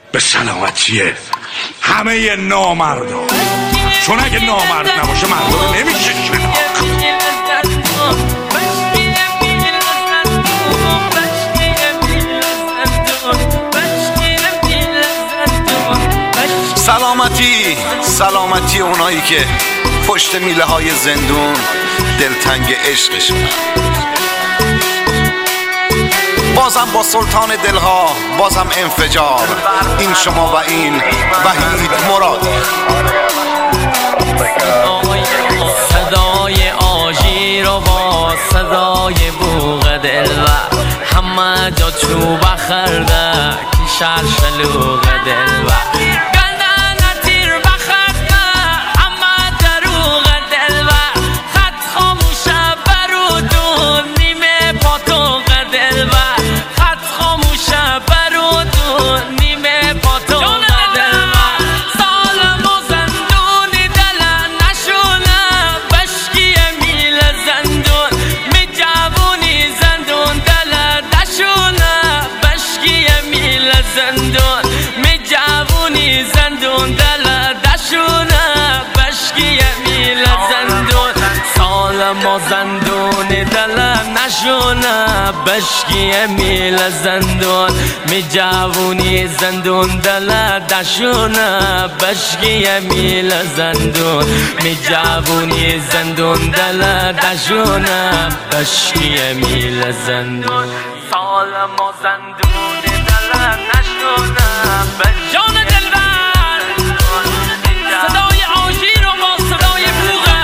به سلامتی همه نامردا، چون اگه نامرد نباشه مردا رو نمیشه شناخت. سلامتی اونایی که پشت میله های زندون دلتنگ عشقشون. بازم با سلطان دلها، بازم انفجار. این شما و این وحید مراد. صدای آژیر و با صدای بوق دلبر، همه جا چوب خرده که شلوغ دلبر. ما زندون دل نشونه بشکی میل زندون می جوونی زندون دل دشونه بشکی میل زندون می جوونی زندون دل دشونه بشکی میل زندون. سال ما زندون دل نشونه جان دلبر. صدای آژیر و با صدای بوغه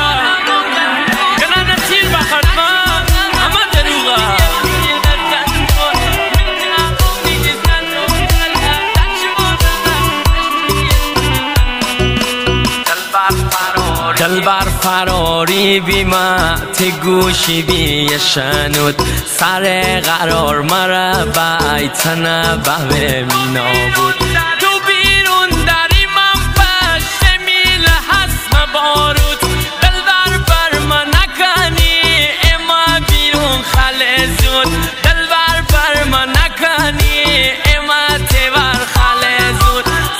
دلبر فراری بیمت گوشی بیشنود سر قرار مرا بیت نبه مینا بود. تو بیرون داری من پشت میل حسم بارود. دلبر بر من نکنی اما بیرون خل زود. دلبر بر من نکنی اما تبر خل زود.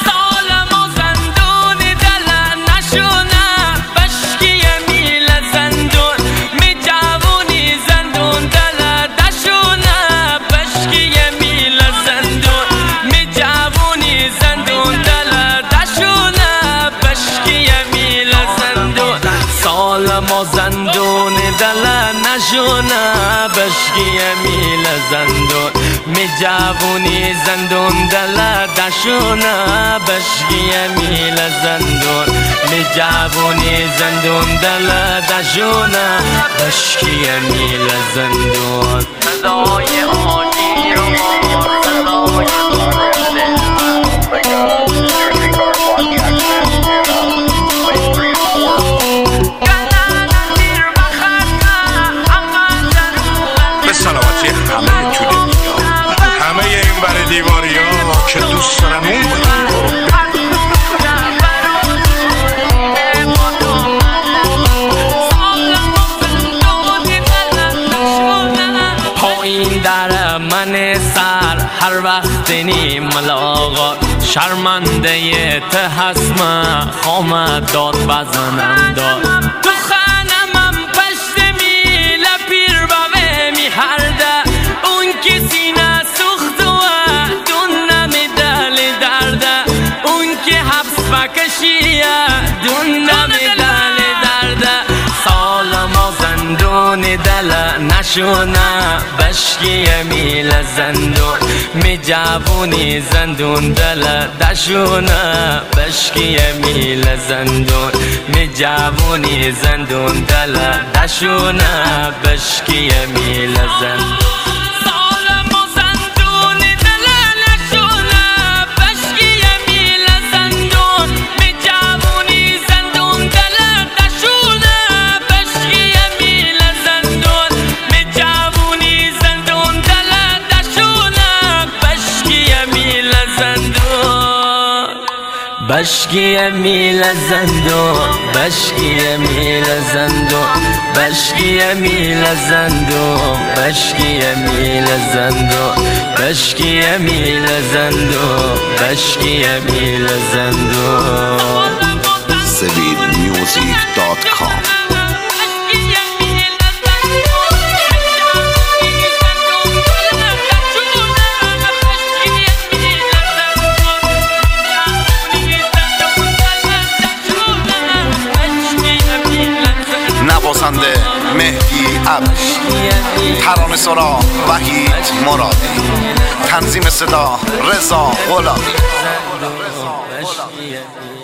ما زندون دل نشونه بشکی میل زندون می جوونی زندون دل دشونه بشکی میل زندون می جوونی زندون دل دشونه بشکی میل زندون. صدای آژیر و صدای سلامتی همه تو دنیا، همه این بر دیواری ها که دوست دارم اون پایین در من سر هر وقت نی ملاقات شرمنده ته هستم خام داد بزنم داد. تو خانمم پشت میل پیر بابه می هرده اون که سینه سخت و دون نمیدل درده اون که حبس بکشیه دون نمیدل درده. سال ما زندون دل نشونه بشکی میل زندون می جوونی زندون دل دشونه بشکی میل زندون می جوونی زندون دل دشونه بشکی میل زندون. بشکی میل زندون بشکی میل زندون بشکی میل زندون بشکی میل زندون بشکی میل زندون بشکی میل زندون sevidmusic.com نوازنده مهدی عبش، ترانه سرا وحید مرادی، تنظیم صدا رضا غلامی.